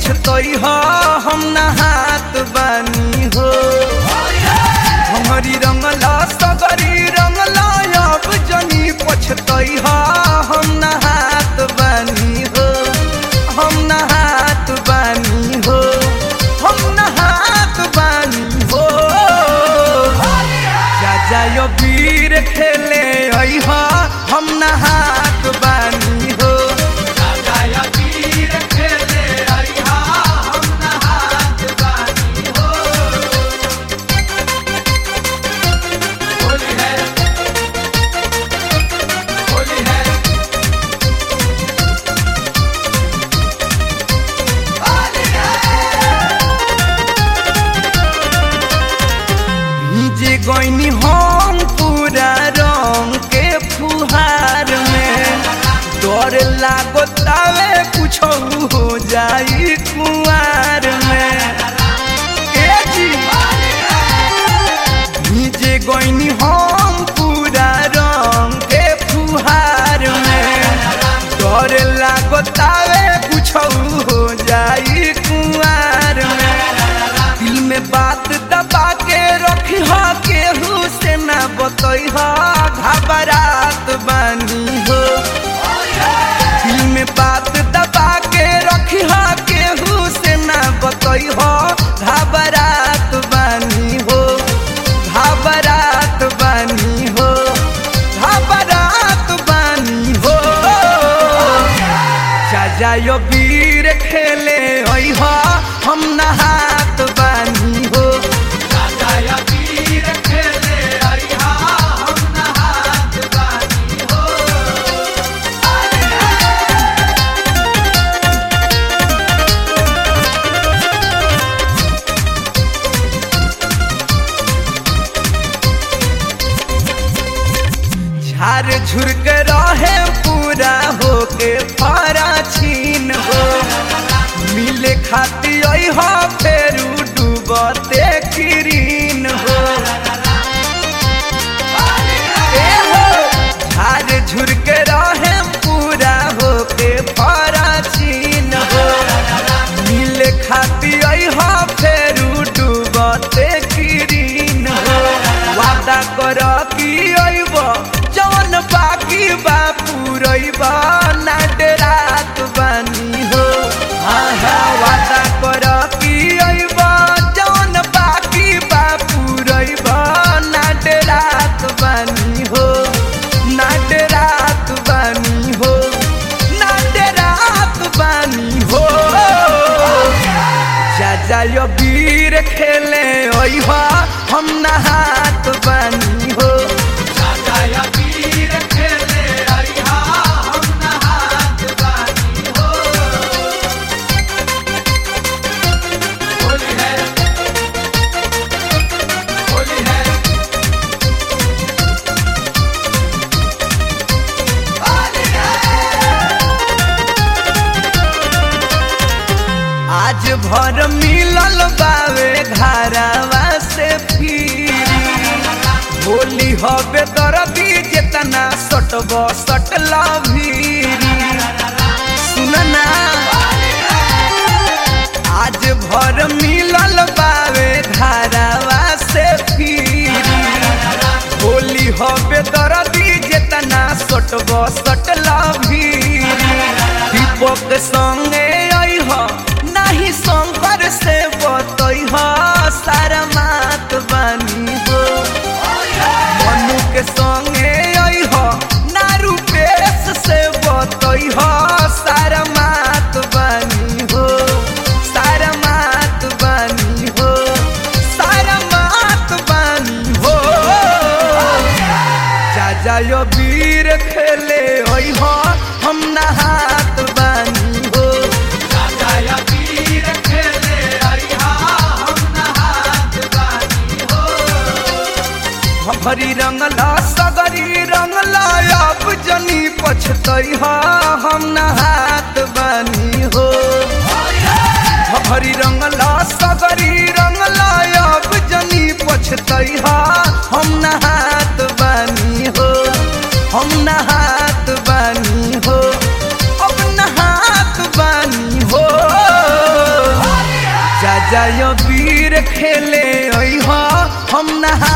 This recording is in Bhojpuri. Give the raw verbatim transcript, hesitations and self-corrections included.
पछतई हो हम नहात बानी हो। हमारी रंगला सगरी रंगला अब जनी पछतई हो हम नहात बानी हो। हम नहात बानी हो हम नहात बानी हो। जा जायो वीर खेले आई हो हम नहात बानी हो। जा जायो वीर खेले आई हो हम नहात बानी हो। होली है होली है होली है। भीजे गईनी हम पूरा रंग के फुहार में। डर लागो तावे कुछ हो जाई कुआर में। ए जी भीजे गईनी हम पूरा रंग के फुहार में। डर लागो तावे कुछ हो जाई कुआर में। दिल में बात दबा के रखी हो केहू से ना बतई हो घबरात बानी हो। दिल में बात दबा के रखी हो केहू से ना बतई हो घबरात बानी हो। घबरात बानी हो घबरात बानी हो। जा जायो वीर खेले आई हो हम नहात बानी हो। जा जायो वीर खेले आई हो हम नहात बानी हो। झार झुरक रहे पूरा होके फारा छीन हो। मिले खाती आई हो फेरू डूबते किरीन हो। ए हो झार झुरक रहे पूरा होके फारा छीन हो। मिले खाती आई हो फेरू डूबते किरीन हो। वादा कर की आइब जवन बाकी बा पूरइब ना डरात बानी हो। हाँ हाँ वादा कर की आइब जवन बाकी बा पूरइब ना डरात बानी हो। ना डरात बानी हो ना डरात बानी हो। जा जायो वीर खेले आई हो हम नहात बानी हो। जा जायो वीर खेले आई हो हम नहात बानी हो। होली है होली है होली है। आज भर मिलल बावे घरवा से फिरी। होली हवे दरदी जेतना सटब सटला भीरी। सुनना आज भर मिलल बावे घरवा से फिरी। होली हवे दरदी जेतना सटब सटला भीरी। दीपक संगे आई हो नहीं शंकर से बतई हो सारा मात बानी हो। मनु के संगे आई हो ना रूपेश से बतई हो सारा मात बानी हो। सारा मात बानी हो सारा मात बानी हो। जा जायो वीर खेले आई हो हम नहात बानी हो। जा जायो वीर खेले आई हो हम नहात बानी हो। हमारी रंगला सगरी रंगला अब जनी पछतई हो हम नहात बानी हो। हमारी रंगला सगरी रंगला अब जनी पछतई हो हम नहात बानी हो। हम नहात बानी हो अब नहात बानी हो। जायो वीर खेले अइह हम नहा